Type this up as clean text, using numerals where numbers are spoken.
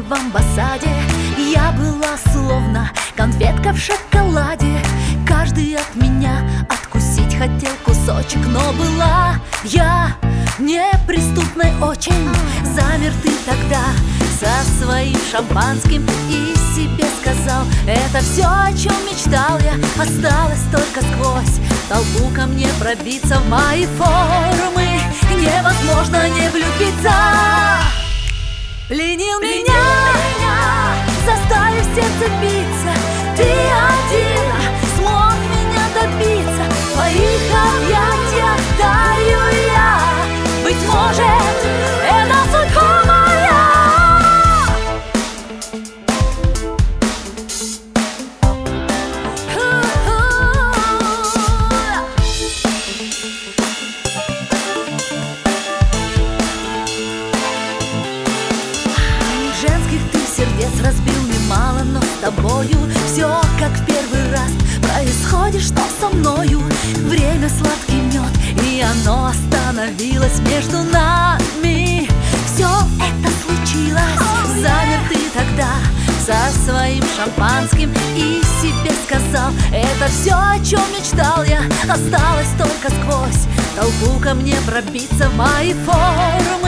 в амбассаде. Я была словно конфетка в шоколаде. Каждый от меня откусить хотел кусочек, но была я неприступной очень. Замер ты тогда со своим шампанским и себе сказал: это все, о чем мечтал я. Осталось только сквозь толпу ко мне пробиться. В мои формы невозможно не влюбиться. Пленил меня, заставив сердце биться. Ты один смог меня добиться. В твоих объятиях таю я. Быть может, это судьба моя. Женских ты сердец разбил немало, но с тобою все как в первый раз происходит, что со мною. Время сладкий мед, и оно остановилось между нами. Все это случилось. Замер ты тогда со своим шампанским и себе сказал: это все, о чем мечтал я. Осталось только сквозь толпу ко мне пробиться. В мои формы